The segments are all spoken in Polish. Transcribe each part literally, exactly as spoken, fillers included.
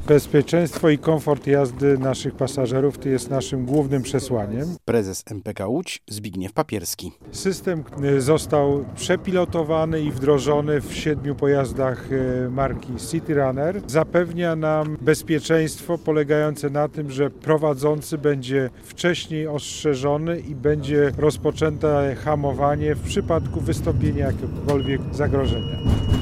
Bezpieczeństwo i komfort jazdy naszych pasażerów to jest naszym głównym przesłaniem. Prezes M P K Łódź Zbigniew Papierski. System został przepilotowany i wdrożony w siedmiu pojazdach marki City Runner. Zapewnia nam bezpieczeństwo polegające na tym, że prowadzący będzie wcześniej ostrzeżony i będzie rozpoczęte hamowanie w przypadku wystąpienia jakiegokolwiek zagrożenia.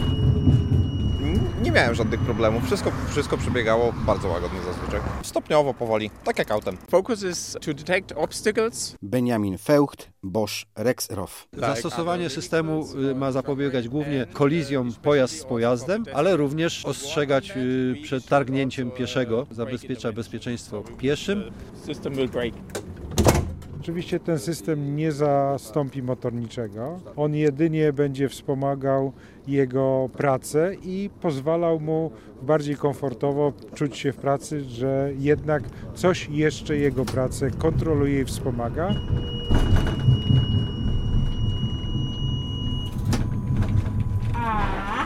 Nie miałem żadnych problemów, wszystko, wszystko przebiegało bardzo łagodnie zazwyczaj. Stopniowo, powoli, tak jak autem. Focus is to detect obstacles. Benjamin Feucht, Bosch Rexroth. Zastosowanie systemu ma zapobiegać głównie kolizjom pojazd z pojazdem, ale również ostrzegać przed targnięciem pieszego, zabezpiecza bezpieczeństwo pieszym. System will brake. Oczywiście ten system nie zastąpi motorniczego. On jedynie będzie wspomagał jego pracę i pozwalał mu bardziej komfortowo czuć się w pracy, że jednak coś jeszcze jego pracę kontroluje i wspomaga. A,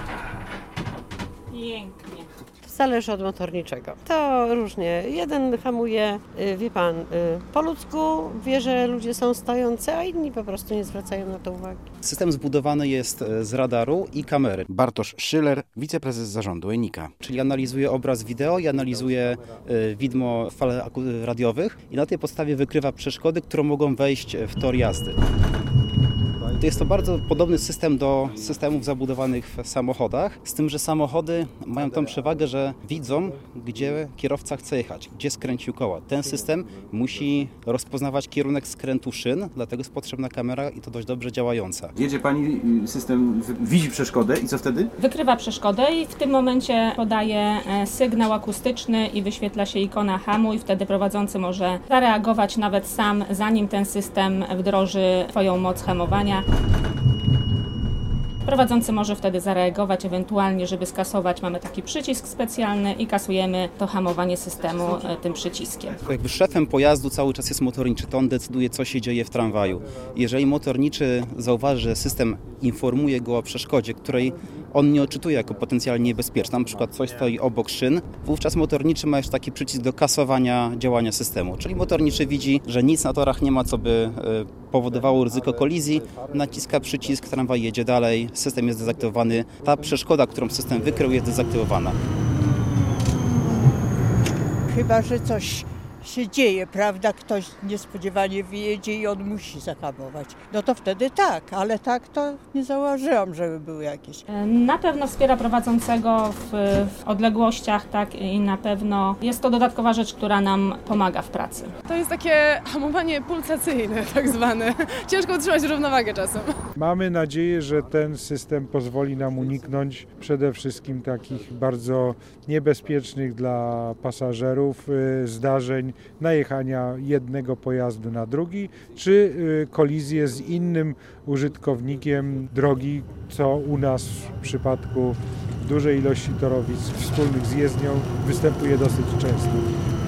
pięknie. Zależy od motorniczego. To różnie. Jeden hamuje, wie pan, po ludzku, wie, że ludzie są stojący, a inni po prostu nie zwracają na to uwagi. System zbudowany jest z radaru i kamery. Bartosz Szyler, wiceprezes zarządu Enika. Czyli analizuje obraz wideo i analizuje widmo fal radiowych i na tej podstawie wykrywa przeszkody, które mogą wejść w tor jazdy. Jest to bardzo podobny system do systemów zabudowanych w samochodach, z tym, że samochody mają tą przewagę, że widzą, gdzie kierowca chce jechać, gdzie skręcił koła. Ten system musi rozpoznawać kierunek skrętu szyn, dlatego jest potrzebna kamera i to dość dobrze działająca. Jedzie pani, system widzi przeszkodę i co wtedy? Wykrywa przeszkodę i w tym momencie podaje sygnał akustyczny i wyświetla się ikona hamuj. Wtedy prowadzący może zareagować nawet sam, zanim ten system wdroży swoją moc hamowania. Prowadzący może wtedy zareagować, ewentualnie, żeby skasować, mamy taki przycisk specjalny i kasujemy to hamowanie systemu tym przyciskiem. Jakby szefem pojazdu cały czas jest motorniczy, to on decyduje, co się dzieje w tramwaju. Jeżeli motorniczy zauważy, że system informuje go o przeszkodzie, której on nie odczytuje jako potencjalnie niebezpieczna, na przykład coś stoi obok szyn, wówczas motorniczy ma już taki przycisk do kasowania działania systemu. Czyli motorniczy widzi, że nic na torach nie ma, co by powodowało ryzyko kolizji, naciska przycisk, tramwaj jedzie dalej, system jest dezaktywowany, ta przeszkoda, którą system wykrył, jest dezaktywowana. Chyba że coś się dzieje, prawda? Ktoś niespodziewanie wyjedzie i on musi zahamować. No to wtedy tak, ale tak to nie zauważyłam, żeby były jakieś. Na pewno wspiera prowadzącego w, w odległościach, tak, i na pewno jest to dodatkowa rzecz, która nam pomaga w pracy. To jest takie hamowanie pulsacyjne, tak zwane. Ciężko utrzymać równowagę czasem. Mamy nadzieję, że ten system pozwoli nam uniknąć przede wszystkim takich bardzo niebezpiecznych dla pasażerów zdarzeń, najechania jednego pojazdu na drugi, czy kolizję z innym użytkownikiem drogi, co u nas w przypadku dużej ilości torowisk wspólnych z jezdnią występuje dosyć często.